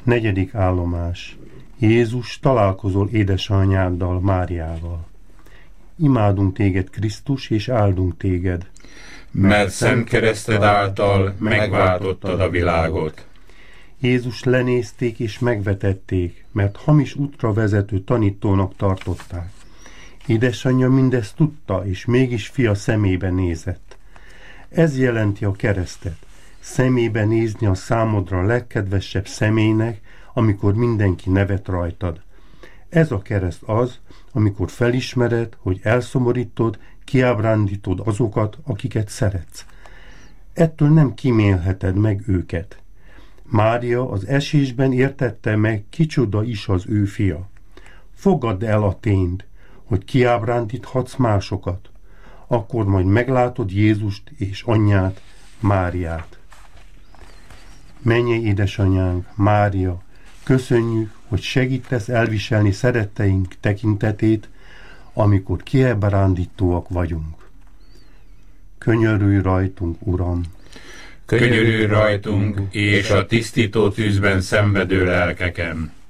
Negyedik állomás. Jézus találkozol édesanyáddal, Máriával. Imádunk téged, Krisztus, és áldunk téged. Mert szent kereszted által megváltottad a világot. Jézus lenézték és megvetették, mert hamis útra vezető tanítónak tartották. Édesanyja mindezt tudta, és mégis fia szemébe nézett. Ez jelenti a keresztet. Szemébe nézni a számodra legkedvesebb személynek, amikor mindenki nevet rajtad. Ez a kereszt az, amikor felismered, hogy elszomorítod, kiábrándítod azokat, akiket szeretsz. Ettől nem kímélheted meg őket. Mária az esésben értette meg, kicsoda is az ő fia. Fogadd el a tényt, hogy kiábrándíthatsz másokat. Akkor majd meglátod Jézust és anyját, Máriát. Mennyei édesanyánk, Mária, köszönjük, hogy segítesz elviselni szeretteink tekintetét, amikor kiábrándítóak vagyunk. Könyörülj rajtunk, Uram! Könyörülj rajtunk, és a tisztító tűzben szenvedő lelkeken!